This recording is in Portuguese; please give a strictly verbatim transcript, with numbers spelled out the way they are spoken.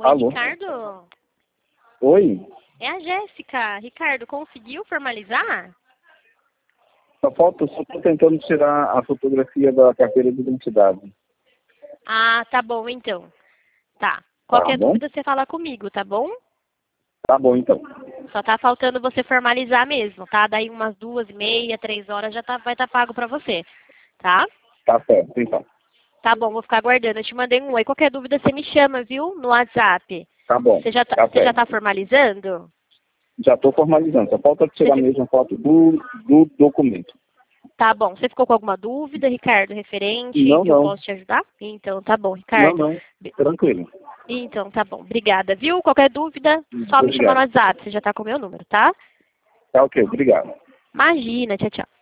Oi, Alô? Ricardo? Oi? É a Jéssica. Ricardo, conseguiu formalizar? Só falta, só estou tentando tirar a fotografia da carteira de identidade. Ah, tá bom então. Tá. Tá Qualquer bom? dúvida você fala comigo, tá bom? Tá bom, então. Só tá faltando você formalizar mesmo, tá? Daí umas duas e meia, três horas já tá, vai estar pago pra você, tá? Tá certo, então. Tá bom, vou ficar aguardando. Eu te mandei um oi. Qualquer dúvida você me chama, viu? No WhatsApp. Tá bom. Você já tá, Tá você já certo. tá formalizando? Já estou formalizando. Só falta tirar Você fi- mesmo a foto do, do documento. Tá bom. Você ficou com alguma dúvida, Ricardo, referente, Não, que eu não. posso te ajudar? Então, tá bom, Não, Ricardo. não. Tranquilo. Então, tá bom. Obrigada, viu? Qualquer dúvida, só me chamar no Obrigado. WhatsApp. Você já tá com o meu número, tá? Tá ok, obrigado. Imagina. Tchau, tchau.